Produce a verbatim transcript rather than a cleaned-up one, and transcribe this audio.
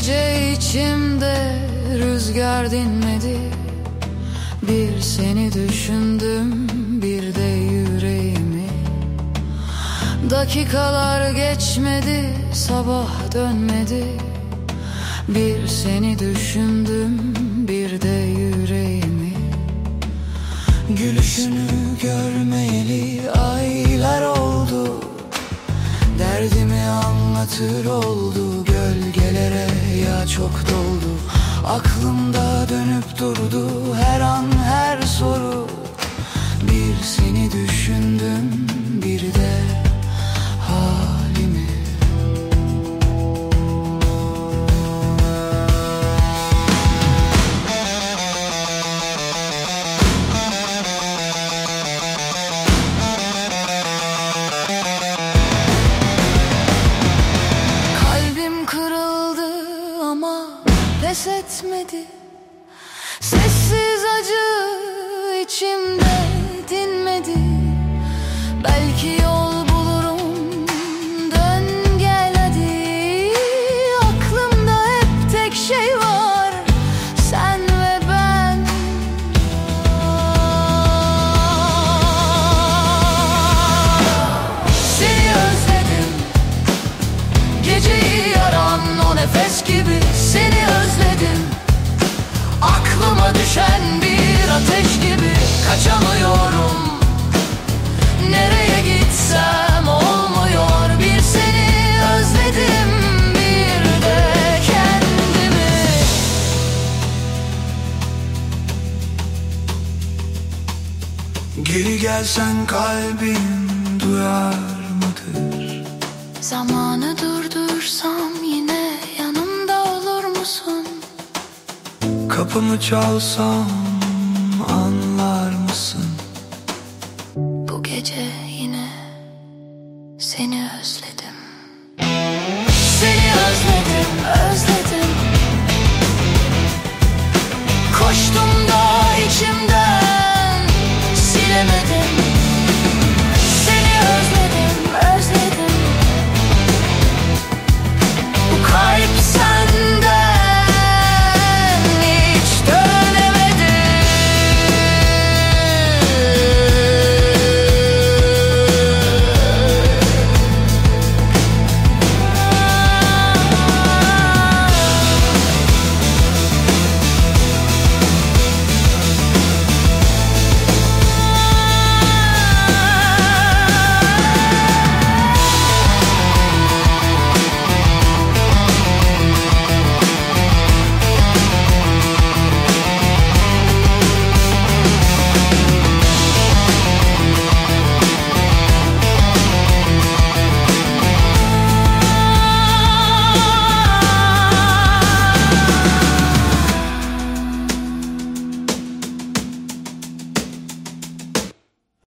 gece içimde rüzgar dinmedi. Bir seni düşündüm, bir de yüreğimi. Dakikalar geçmedi, sabah dönmedi. Bir seni düşündüm, bir de yüreğimi. Gülüşünü görmeyeli aylar oldu. Derdimi anlatır oldu, gölgelere ya çok doldu. Aklımda dönüp durdu her an her soru. Bir seni düşündüm, bir de halimi. Kalbim kırıldı ama pes etmedi. Sessiz acı içimde dinmedi. Belki yol bulurum, dön gel hadi. Aklımda hep tek şey var, sen ve ben. Seni özledim, geceyi yaran o nefes gibi. Seni özledim, aklıma düşen bir ateş gibi. Kaçamıyorum, nereye gitsem olmuyor. Bir seni özledim, bir de kendimi. Geri gelsen kalbim duyar mıdır? Zamanı durdursam yine yanımda olur musun? Kapımı çalsam anlar mısın? Bu gece yine seni özledim.